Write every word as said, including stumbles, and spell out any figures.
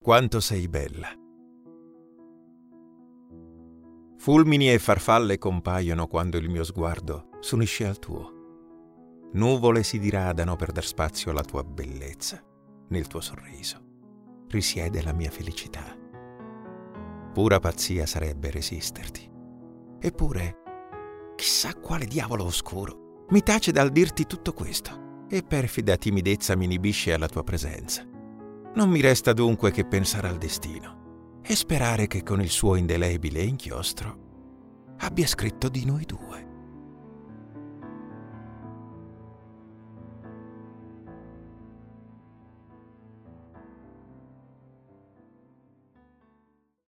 quanto sei bella. Fulmini e farfalle compaiono quando il mio sguardo s'unisce al tuo. Nuvole si diradano per dar spazio alla tua bellezza. Nel tuo sorriso risiede la mia felicità. Pura pazzia sarebbe resisterti. Eppure, chissà quale diavolo oscuro mi tace dal dirti tutto questo, e perfida timidezza mi inibisce alla tua presenza. Non mi resta dunque che pensare al destino e sperare che con il suo indelebile inchiostro abbia scritto di noi due.